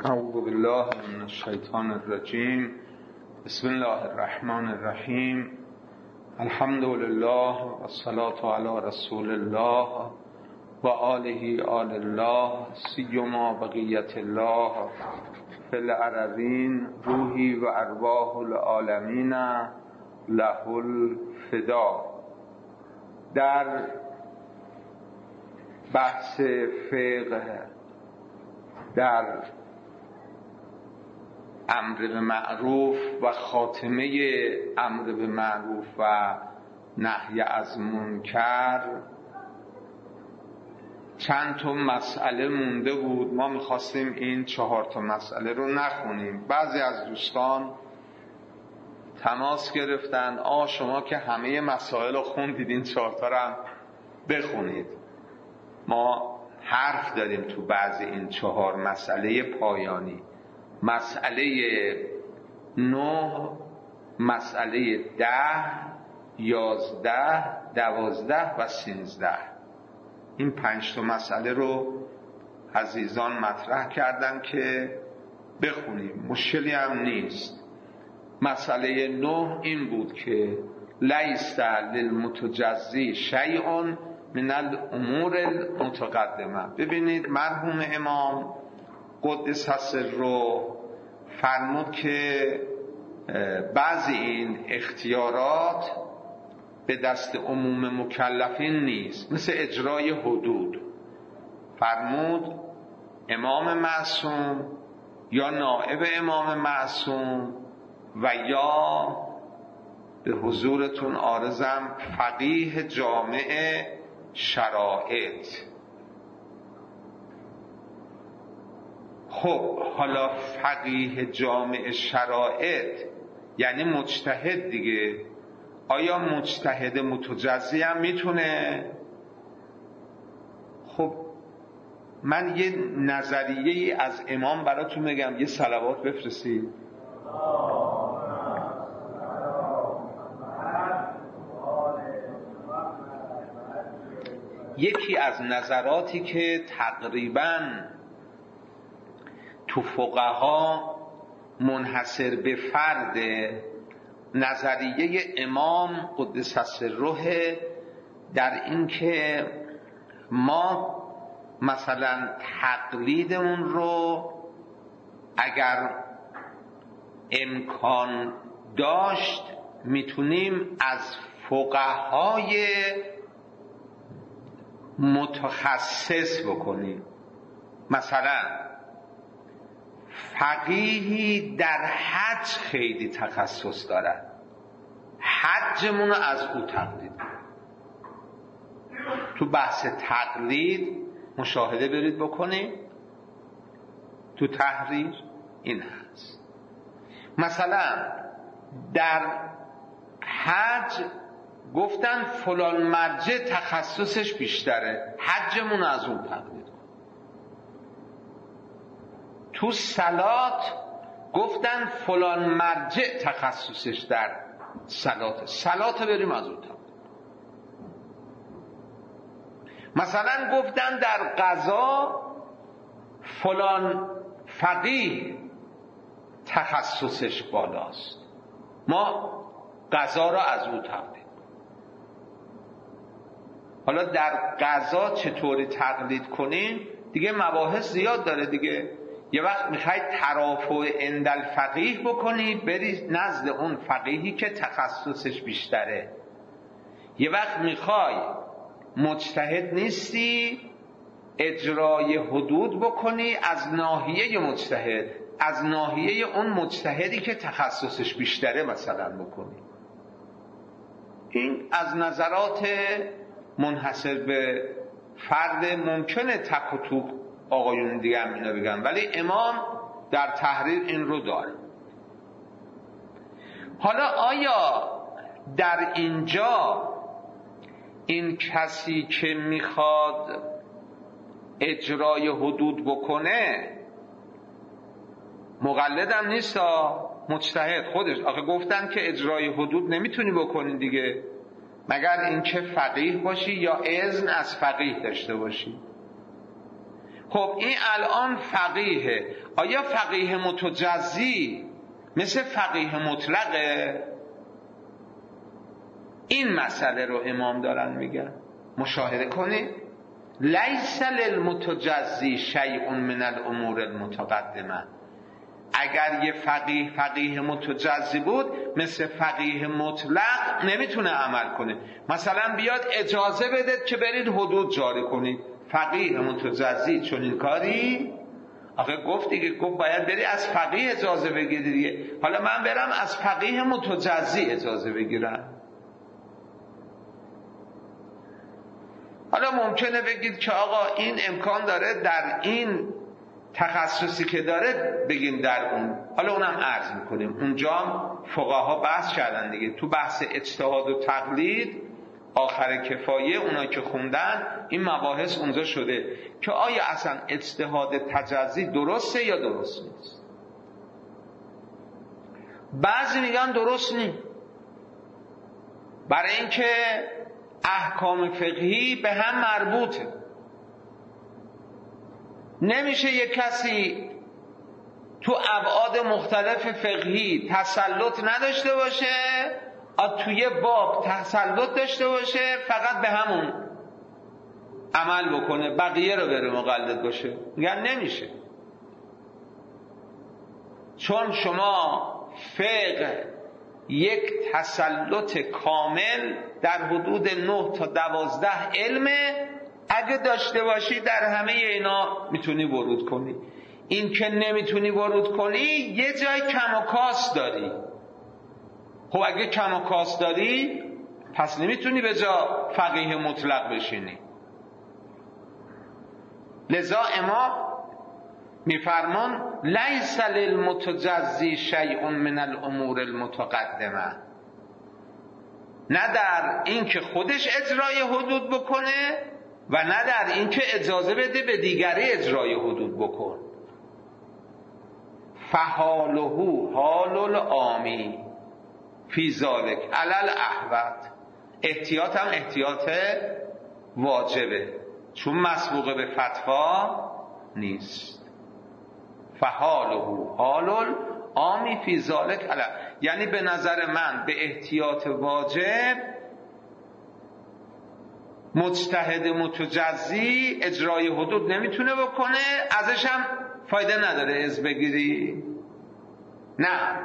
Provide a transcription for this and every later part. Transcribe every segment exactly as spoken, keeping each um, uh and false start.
اعوذ بالله من الشیطان الرجیم. بسم الله الرحمن الرحیم. الحمد لله و الصلاة علی رسول الله و آله آل الله سیما بقیت الله فی الارضین روحی و ارواح العالمین له الفدا. در بحث فقه در امر به معروف و خاتمه امر به معروف و نهی از منکر چند تا مسئله مونده بود. ما میخواستیم این چهار تا مسئله رو نخونیم. بعضی از دوستان تماس گرفتن آ شما که همه مسائل رو خوندید این چهار تا رو هم بخونید. ما حرف داریم تو بعضی این چهار مسئله پایانی، مسئله نه، مسئله ده، یازده، دوازده و سینزده. این پنج تا مسئله رو عزیزان مطرح کردن که بخونیم، مشکلی هم نیست. مسئله نه این بود که لیس للمتجزی شیء من الامور المتقدمه. ببینید مرحوم امام قدس سره فرمود که بعضی این اختیارات به دست عموم مکلفین نیست، مثل اجرای حدود. فرمود امام معصوم یا نائب امام معصوم و یا به حضورتون عارضم فقیه جامع شرائط. خب حالا فقیه جامع شرائط یعنی مجتهد دیگه. آیا مجتهد متجزی هم میتونه؟ خب من یه نظریه ای از امام براتون میگم، یه صلوات بفرستید. یکی از نظراتی که تقریباً تو فقها منحصر به فرد، نظریه امام قدس سره در این که ما مثلا تقلیدمون رو اگر امکان داشت میتونیم از فقهای متخصص بکنیم. مثلا فقیهی در حج خیلی تخصص دارد، حجمون رو از او تقلید. تو بحث تقلید مشاهده برید بکنید تو تحریر این هست. مثلا در حج گفتن فلان مرجع تخصصش بیشتره، حجمون از اون تقلید کن. تو صلات گفتن فلان مرجع تخصصش در صلات، صلات بریم از اون تقلید. مثلا گفتن در قضا فلان فقیه تخصصش بالاست، ما قضا را از اون تقلید. حالا در قضا چطوری تقلید کنین دیگه مباحث زیاد داره دیگه. یه وقت میخواید ترافع عند الفقیه بکنی بری نزد اون فقیهی که تخصصش بیشتره. یه وقت میخوای مجتهد نیستی اجرای حدود بکنی از ناحیه مجتهد، از ناحیه اون مجتهدی که تخصصش بیشتره مثلا بکنی. این از نظرات منحصر به فرد ممکنه تک و توک آقایون دیگه هم اینا بگن، ولی امام در تحریر این رو داره. حالا آیا در اینجا این کسی که میخواد اجرای حدود بکنه مقلدم نیست، مجتهد خودش. آخه گفتن که اجرای حدود نمیتونی بکنی دیگه مگر اینکه فقیه باشی یا اذن از فقیه داشته باشی. خب این الان فقیهه، آیا فقیه متجزی مثل فقیه مطلقه؟ این مسئله رو امام دارن میگن. مشاهده کنید، لیس للمتجزی شیء من الامور المتقدمه. اگر یه فقیه فقیه متجزی بود مثل فقیه مطلق نمیتونه عمل کنه. مثلا بیاد اجازه بده که برید حدود جاری کنید، فقیه متجزی چون این کاری آخه گفت دیگه، گفت باید بری از فقیه اجازه بگیری دیگه. حالا من برم از فقیه متجزی اجازه بگیرم. حالا ممکنه بگید که آقا این امکان داره در این تخصصی که داره بگیم در اون، حالا اونم عرض میکنیم. اونجا فقها بحث کردن دیگه، تو بحث اجتهاد و تقلید آخر کفایه اونا که خوندن این مباحث اونجا شده که آیا اصلا اجتهاد تجزی درسته یا درست نیست. بعضی میگن درست نیست، برای اینکه احکام فقهی به هم مربوطه. نمیشه یک کسی تو ابعاد مختلف فقهی تسلط نداشته باشه، توی باب تسلط داشته باشه، فقط به همون عمل بکنه، بقیه رو بره مقلد باشه. میگن نمیشه، چون شما فقه یک تسلط کامل در حدود نه تا دوازده علمه، اگه داشته باشی در همه اینا میتونی ورود کنی. این که نمیتونی ورود کنی یه جای کم و کاست داری. خب اگه کم و کاست داری پس نمیتونی به جا فقیه مطلق بشینی. لذا امام میفرمان لیس للمتجزی شیء من الامور المتقدمه، نه در این که خودش اجرای حدود بکنه و نه در این که اجازه بده به دیگری اجرای حدود بکن. فحاله حال العامی فی ذالک علی الاحوط. احتیاط هم احتیاط واجبه، چون مسبوق به فتوا نیست. فحاله حال العامی فی ذالک علی، یعنی به نظر من به احتیاط واجب مجتهد متجزی اجرای حدود نمیتونه بکنه، ازش هم فایده نداره از بگیری. نه،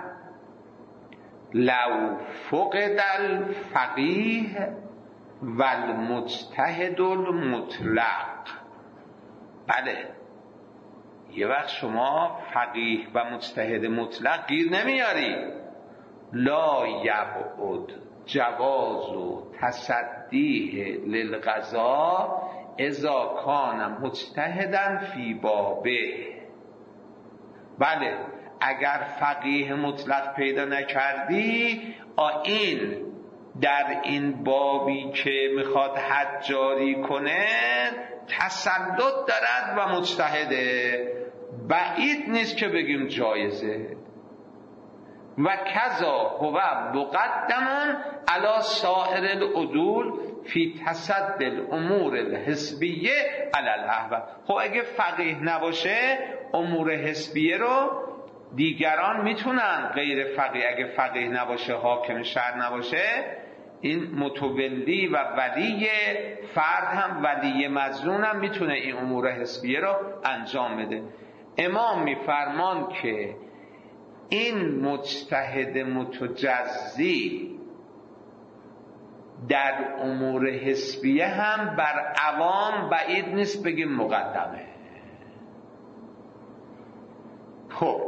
لو فقد الفقیه و المجتهد المطلق. بله، یه وقت شما فقیه و مجتهد مطلق گیر نمیاری. لا یبعد جواز و تصدیه للقضا اذا کان مجتهدا فی بابه. بله، اگر فقیه مطلق پیدا نکردی، این در این بابی که میخواد حد جاری کنه تسلط دارد و مجتهده، بعید نیست که بگیم جایزه. و کذا هو مقدم علی سائر العدول فی تصدی الامور الحسبیه علی الاحوط. خب اگه فقیه نباشه امور حسبیه رو دیگران میتونن، غیر فقیه اگه فقیه نباشه، حاکم شهر نباشه، این متولی و ولی فرد هم ولی مظنون هم میتونه این امور حسبیه رو انجام بده. امام میفرمان که این مجتهد متجزی در امور حسبیه هم بر عوام بعید نیست بگیم مقدمه. خب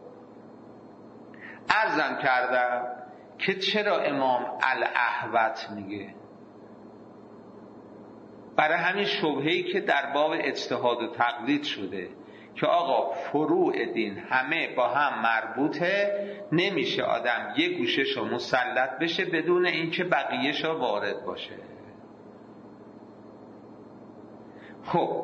عرضم کردم که چرا امام الاحوط میگه. برای همین شبهه‌ای که در باب اجتهاد و تقلید شده که آقا فروع دین همه با هم مربوطه، نمیشه آدم یه گوشه‌شو مسلط بشه بدون اینکه بقیه‌شو وارد باشه. خب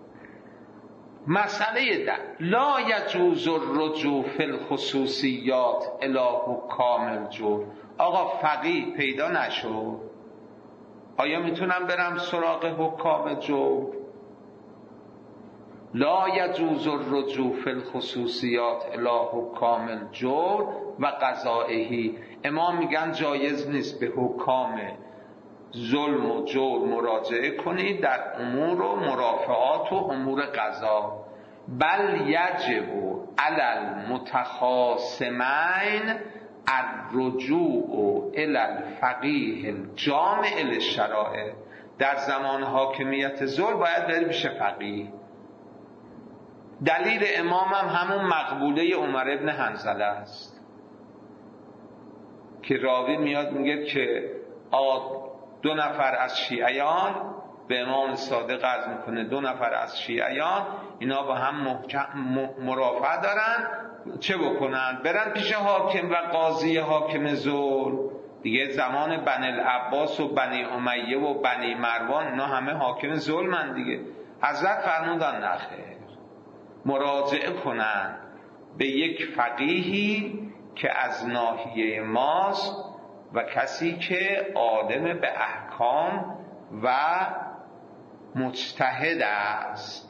مسئله ده لا یجوز الرجوع فی الخصوصیات الی حکام الجور. آقا فقیه پیدا نشد، آیا میتونم برم سراغ حکام جور؟ لا یجوز الرجوع فی الخصوصیات الی حکام الجور و قضائه. امام میگن جایز نیست به حکام ظلم و جور مراجعه کنید در امور و مرافعات و امور قضا، بل یجب علی المتخاصمین الرجوع الی الفقیه الجامع للشرائع. در زمان حاکمیت ظلم باید بری پیش فقیه. دلیل امام هم همون مقبوله عمر ابن حنظله است که راوی میاد میگه که دو نفر از شیعیان به امام صادق عرض میکنه، دو نفر از شیعیان اینا با هم مرافعه دارن، چه بکنن؟ برن پیش حاکم و قاضی حاکم ظلم. دیگه زمان بنی العباس و بنی امیه و بنی مروان اینا همه حاکم ظلمن دیگه. حضرت فرمودن نخیر، مراجعه کنن به یک فقیهی که از ناحیه ماست و کسی که عالم به احکام و مجتهد است.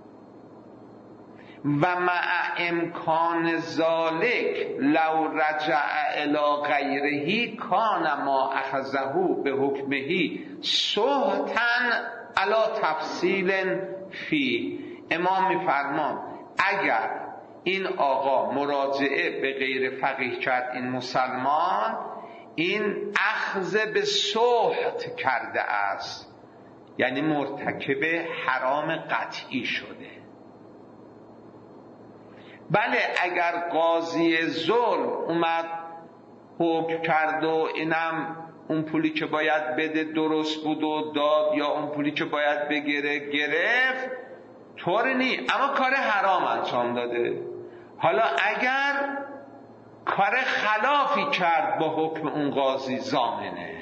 و مع امکان ذالک لو رجع الی غیره کان ما اخذه به حکمه سهتن علی تفصیل فی. امام میفرمان اگر این آقا مراجعه به غیر فقیه کرد، این مسلمان، این اخذ به سهت کرده است، یعنی مرتکب حرام قطعی شده. بله اگر قاضی ظلم اومد حکم کرد و اینم اون پولی که باید بده درست بود و داد، یا اون پولی که باید بگیره گرفت، طوری نی، اما کار حرام انجام داده. حالا اگر کار خلافی کرد با حکم اون قاضی ضامنه.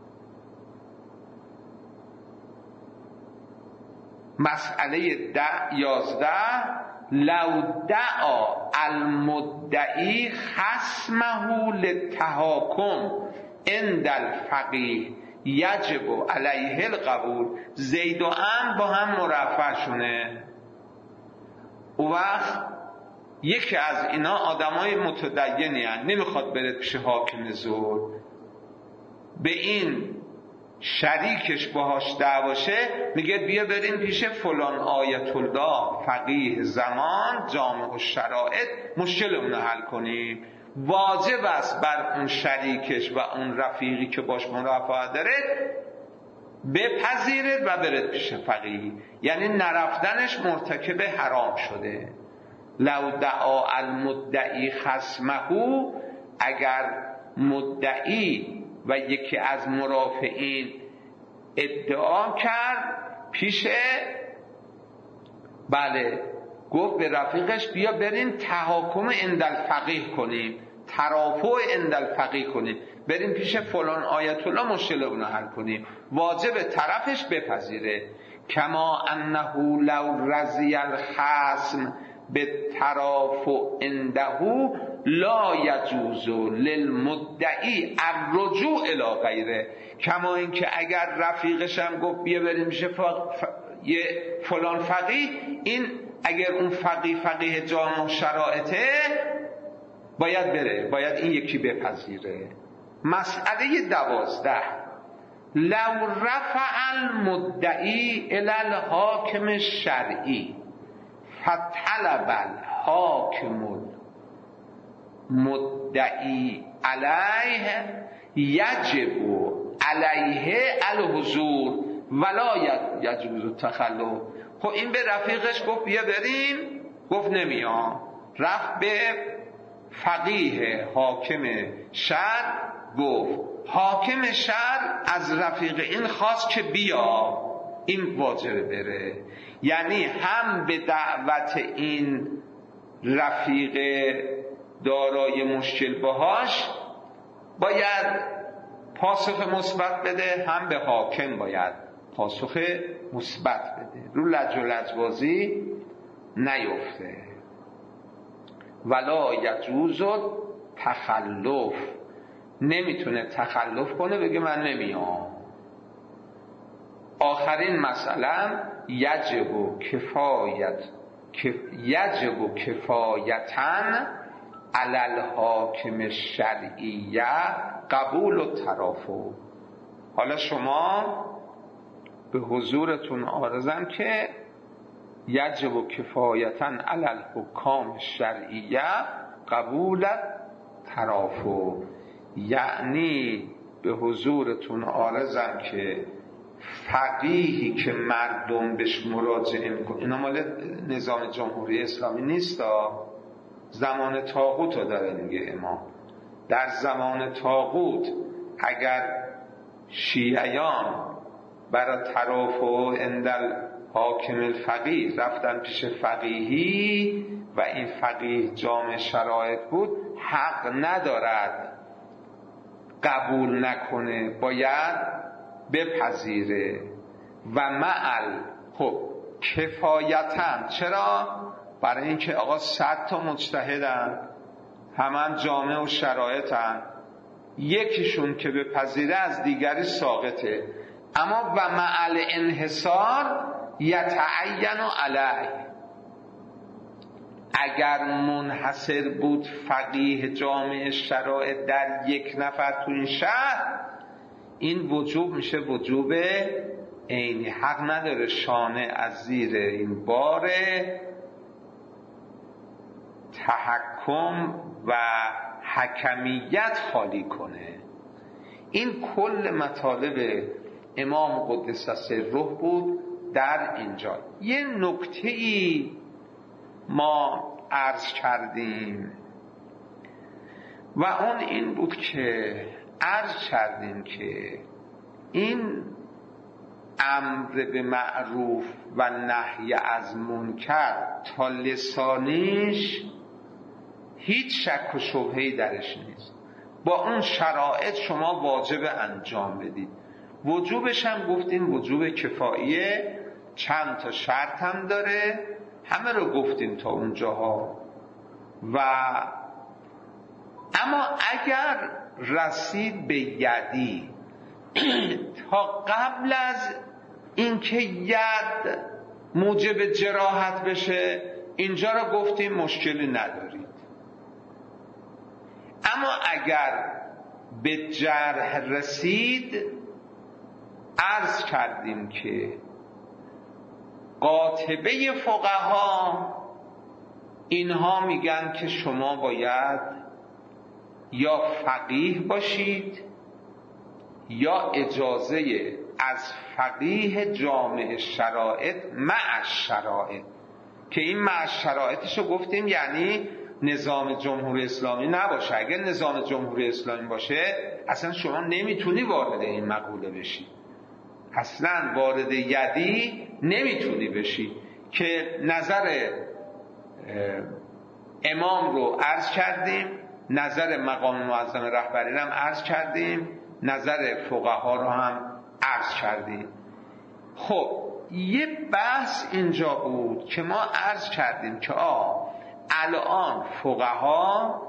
مسئله ده یازده لو دعا المدعی خصمه للتحاکم عند الفقیه یجب علیه القبول. زید و عمرو با هم مرفع شونه. او وقت یکی از اینا آدمای متدینی هست، نمیخواد بره پیش حاکم ظلم، به این شریکش باهاش دعواشه، میگه بیا بریم پیش فلان آیت الله فقیه زمان جامع الشرائط مشکل اون حل کنیم. واجب است بر اون شریکش و اون رفیقی که باش مرافعه داره بپذیرد و برد پیش فقیه، یعنی نرفتنش مرتکب حرام شده. لو دعا المدعی خصمه، اگر مدعی و یکی از مرافعین ادعا کرد پیش، بله گفت به رفیقش بیا بریم تحاکم عند الفقیه کنیم، ترافع عند الفقیه کنیم، بریم پیش فلان آیت الله مشکل اونو حل کنیم، واجب طرفش بپذیره. کما انه لو رضی الخصم به ترافع عنده لا یجوز للمدعی الرجوع الی غیره. کما اینکه اگر رفیقش هم گفت بیا بریم میشه ف... ف... یه فلان فقیه، این اگر اون فقیه فقیه جامع شرائطه باید بره، باید این یکی بپذیره. مسئله دوازده لو رفع المدعی الی الحاکم الشرعی فطلب الحاکم مدعی علیه یجب علیه الحضور ولا یجوز التخلف. خب این به رفیقش گفت بیا بریم، گفت نمیام، رفت به فقیه حاکم شرع گفت، حاکم شرع از رفیق این خواست که بیا، این واجبه بره. یعنی هم به دعوت این رفیق دارای مشکل باهاش باید پاسخ مثبت بده، هم به حاکم باید پاسخ مثبت بده، رو لج و لجبازی نیفته. ولا یجوز تخلف، نمیتونه تخلف کنه بگه من نمیام. آخرین مثلا یجب کفایت یجب کفایتن علی الحاکم الشرعیه قبول و ترافع. حالا شما به حضورتون عارضم که یجب کفایتن علی الحکام الشرعیه قبول ترافع، یعنی به حضورتون عارضم که فقیهی که مردم بهش مراجعه میکنن، اینا مال نظام جمهوری اسلامی نیست، زمان طاغوت رو داره میگه امام. در زمان طاغوت اگر شیعیان برای ترافع اندل حاکم الفقیه رفتن پیش فقیهی و این فقیه جامع شرایط بود، حق ندارد قبول نکنه، باید بپذیره. و معل خب کفایتن، چرا؟ برای اینکه آقا صد تا مجتهدن، همان جامع و شرایطن، یکیشون که بپذیره از دیگری ساقطه. اما و معل انحصار یتعین علیه، اگر منحصر بود فقیه جامع شرایط در یک نفر تو این شهر، این وجوب میشه وجوب عینی، حق نداره شانه از زیر این بار تحکم و حکمیت خالی کنه. این کل مطالب امام قدس سره بود در اینجا. یه نکته ای ما عرض کردیم و اون این بود که عرض کردیم که این امر به معروف و نهی از منکر تا لسانیش هیچ شک و شبهه‌ای درش نیست، با اون شرایط شما واجب انجام بدید. وجوبش هم گفتیم وجوب کفاییه، چند تا شرط هم داره، همه رو گفتیم تا اونجاها. و اما اگر رسید به یدی تا قبل از اینکه ید موجب جراحت بشه، اینجا رو گفتیم مشکلی ندارید. اما اگر به جرح رسید، عرض کردیم که قاطبه فقها اینها میگن که شما باید یا فقیه باشید یا اجازه از فقیه جامع شرایط مع شرایط، که این مع شرایطشو گفتیم یعنی نظام جمهوری اسلامی نباشه. اگر نظام جمهوری اسلامی باشه اصلا شما نمیتونی وارد این مقوله بشی، اصلا وارد یدی نمیتونی بشی. که نظر امام رو عرض کردیم، نظر مقام معظم رهبری رو هم عرض کردیم، نظر فقها رو هم عرض کردیم. خب یه بحث اینجا بود که ما عرض کردیم که آه الان فقها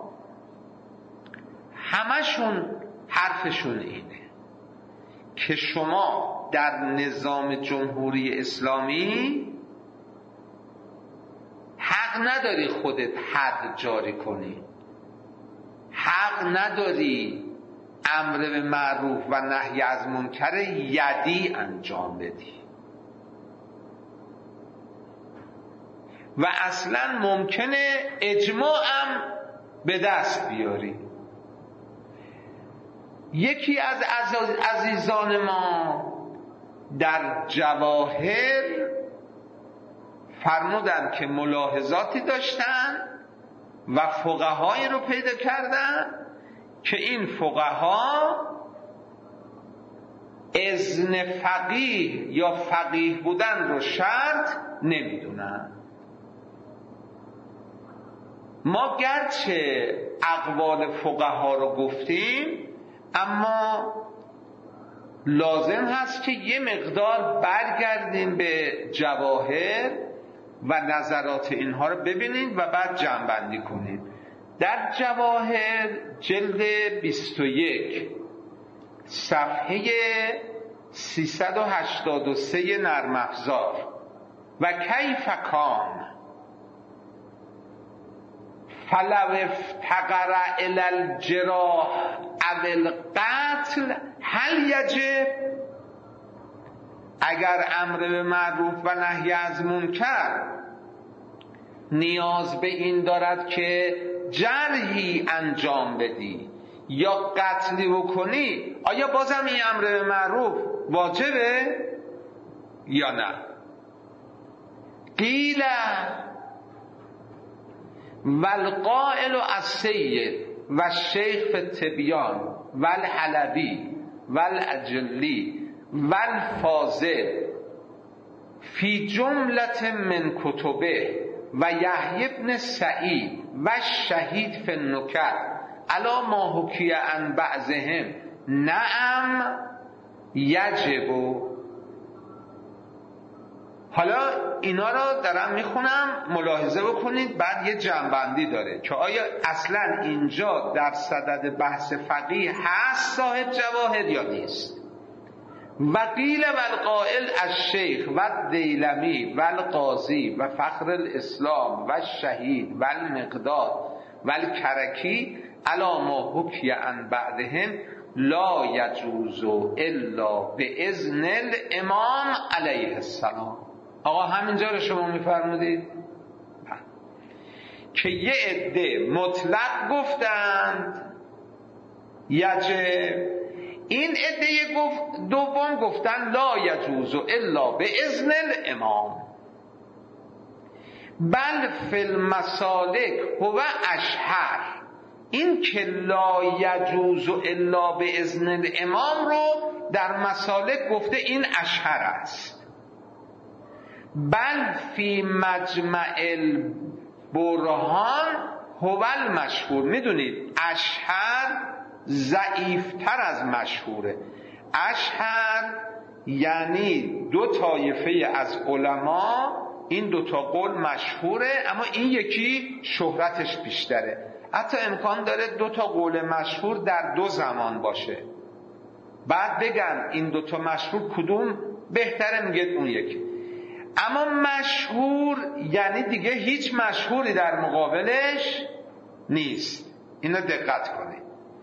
همشون حرفشون اینه که شما در نظام جمهوری اسلامی حق نداری خودت حد جاری کنی، حق نداری امر به معروف و نهی از منکر یدی انجام بدی و اصلا ممکنه اجماع هم به دست بیاری. یکی از عزیزان ما در جواهر فرمودن که ملاحظاتی داشتن و فقهایی رو پیدا کردن که این فقها اذن فقیه یا فقیه بودن رو شرط نمیدونن. ما گرچه اقوال فقها رو گفتیم، اما لازم هست که یه مقدار برگردیم به جواهر و نظرات اینها رو ببینید و بعد جمع‌بندی کنید. در جواهر جلد بیست و یک صفحه سیصد و هشتاد و سه نرم افزار و کیف کان فلو افتقر الی الجراح او القتل هل یجب، اگر امر به معروف و نهی از منکر نیاز به این دارد که جرحی انجام بدی یا قتلی بکنی، آیا بازم این امر به معروف واجبه یا نه؟ قیل والقائل السید و الشیخ فی التبیان والحلبی والاجلی والفاضل فی جملة من کتبه و یحیی بن سعید و شهید فی النکت علی ما حکی عن بعضهم نعم یجب. حالا اینا رو دارم میخونم، ملاحظه بکنید، بعد یه جنبندی داره که آیا اصلا اینجا در صدد بحث فقیه هست صاحب جواهر یا نیست. و قیل والقائل الشیخ و دیلمی و القاضی و فخر الاسلام و الشهید و المقداد و الکرکی علی ما حکی عن بعدهم لا یجوز الا باذن الامام علیه السلام. آقا همینجا رو شما میفرمودید که یه عده مطلق گفتند یجب، این عده گفت دوم گفتن لا یجوز الا باذن الامام. بل فی المسالک هو اشهر، این که لا یجوز الا باذن الامام رو در مسالک گفته این اشهر است. بل فی مجمع البرهان هو المشهور. میدونید اشهر ضعیفتر از مشهوره. اشهر یعنی دو طایفه از علما، این دو تا قول مشهوره اما این یکی شهرتش بیشتره. حتی امکان داره دو تا قول مشهور در دو زمان باشه، بعد بگن این دو تا مشهور کدوم بهتره، میگه اون یکی. اما مشهور یعنی دیگه هیچ مشهوری در مقابلش نیست. اینو دقت کنید.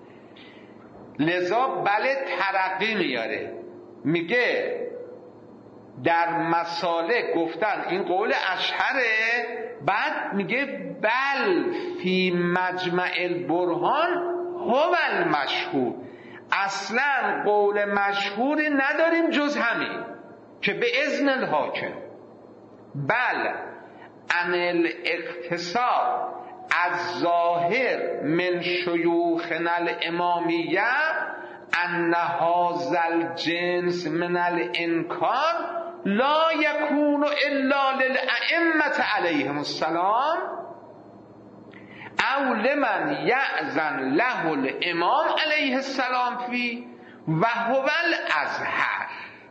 لذا بله ترقی میاره، میگه در مسالک گفتن این قول اشهره، بعد میگه بل فی مجمع البرهان هو المشهور. اصلا قول مشهوری نداریم جز همین که به اذن الحاکم. بل عن الاقتصاد از ظاهر من شیوخنا الامامیه ان هذا الجنس من الانکار لا یکون الا للائمه علیهم السلام او لمن یأذن له الامام علیه السلام فی و هو الازهر.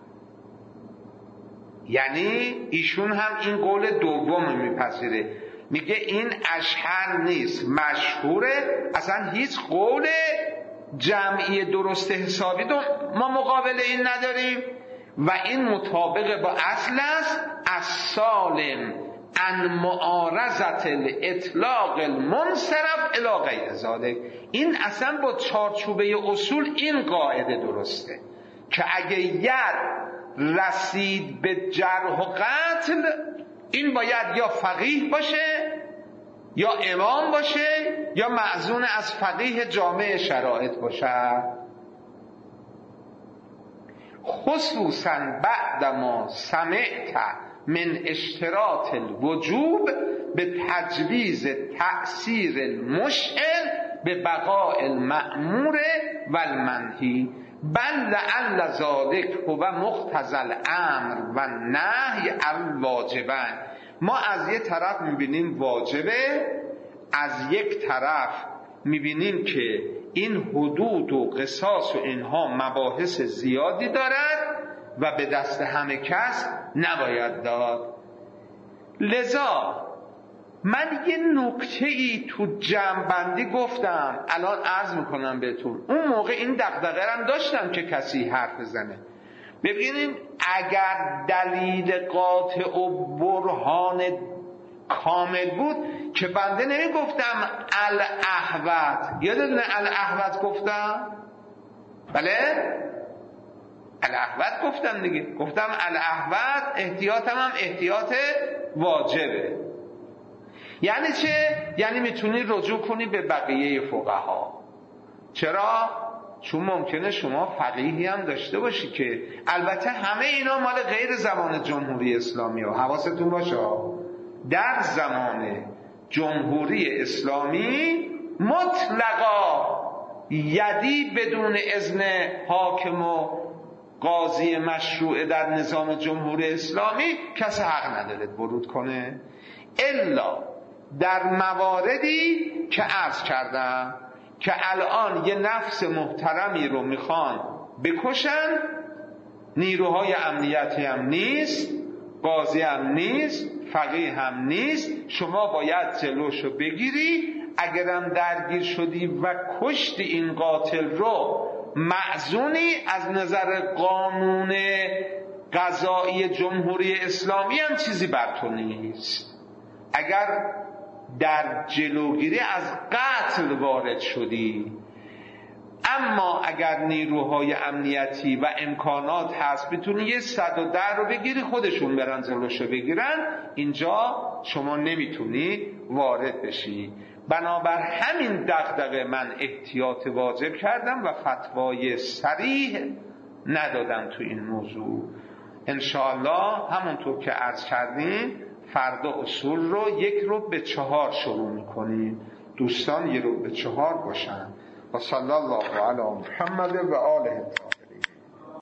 یعنی ایشون هم این قول دوم میپذیره، میگه این اشهر نیست، مشهوره، اصلا هیچ قول جمعی درست حسابی دو ما مقابل این نداریم و این مطابق با اصل است. السالم عن معارضت الاطلاق المنصرف الی غیر ذلک. این اصلا با چارچوبه اصول این قاعده درسته که اگه ید رسید به جرح و قتل، این باید یا فقیه باشه یا امام باشه یا مأذون از فقیه جامع شرایط باشه. خصوصا بعد ما سمعت من اشتراط الوجوب به تجویز تأثیر المشعل به بقاء المأمور و المنهی. بل لعل ذلک هو مقتضی الامر و نهی الواجبین. ما از یک طرف میبینیم واجبه، از یک طرف میبینیم که این حدود و قصاص و اینها مباحث زیادی دارد و به دست همه کس نباید داد. لذا من یه نکته ای تو جمع‌بندی گفتم، الان عرض میکنم بهتون. اون موقع این دغدغه هم داشتم که کسی حرف بزنه. ببینید اگر دلیل قاطع و برهان کامل بود که بنده نمی گفتم الاحوط، یادتونه الاحوط گفتم؟ بله؟ الاحوط گفتم دیگه، گفتم الاحوط احتیاطم هم احتیاط واجبه. یعنی چه؟ یعنی میتونی رجوع کنی به بقیه فقها. چرا؟ چون ممکنه شما فقیهی هم داشته باشی که البته همه اینا مال غیر زمان جمهوری اسلامی و حواستون باشه در زمان جمهوری اسلامی مطلقا یدی بدون اذن حاکم و قاضی مشروع در نظام جمهوری اسلامی کسی حق نداره ورود کنه، الا در مواردی که عرض کردم که الان یه نفس محترمی رو میخوان بکشن، نیروهای امنیتی هم نیست، قاضی هم نیست، فقیه هم نیست، شما باید جلوشو بگیری. اگرم درگیر شدی و کشتی این قاتل رو، معزونی از نظر قانون قضایی جمهوری اسلامی هم چیزی بر تو نیست. اگر در جلوگیری از قتل وارد شدی، اما اگر نیروهای امنیتی و امکانات هست میتونی یه صد و ده رو بگیری خودشون برن جلوشو بگیرن، اینجا شما نمیتونی وارد بشی. بنابر همین دغدغه من احتیاط واجب کردم و فتوای صریح ندادم تو این موضوع. انشاءالله همونطور که عرض کردیم فردا اصول رو یک رو به چهار شروع میکنیم، دوستان یک رو به چهار باشن. و صلی الله علی محمد و آله.